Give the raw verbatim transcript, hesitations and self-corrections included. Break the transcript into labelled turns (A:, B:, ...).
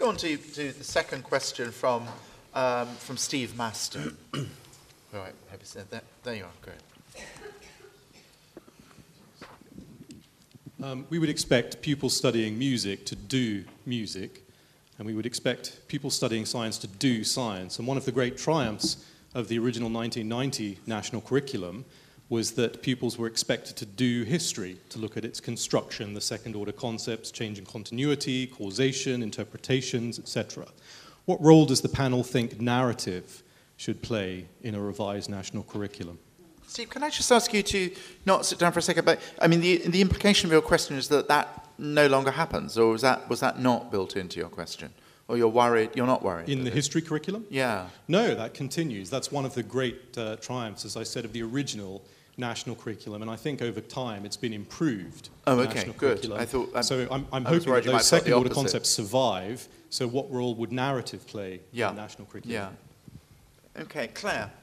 A: go on to, to the second question from, um, from Steve Master. All right, have you said that? There you are, great.
B: Um, we would expect pupils studying music to do music, and we would expect pupils studying science to do science. And one of the great triumphs of the original nineteen ninety national curriculum was that pupils were expected to do history, to look at its construction, the second-order concepts, change in continuity, causation, interpretations, et cetera. What role does the panel think narrative should play in a revised national curriculum?
A: Steve, can I just ask you to not sit down for a second? But I mean, the the implication of your question is that that no longer happens, or was that was that not built into your question, or you're worried? You're not worried
B: in the
A: it?
B: history curriculum?
A: Yeah.
B: No, that continues. That's one of the great uh, triumphs, as I said, of the original national curriculum, and I think over time it's been improved.
A: Oh, okay, good.
B: Curriculum.
A: I thought. I'm,
B: so I'm, I'm
A: I was
B: hoping that
A: you might
B: those
A: thought the
B: second-order
A: opposite.
B: concepts survive. So what role would narrative play
A: Yeah.
B: in the national curriculum?
A: Yeah. Okay, Claire.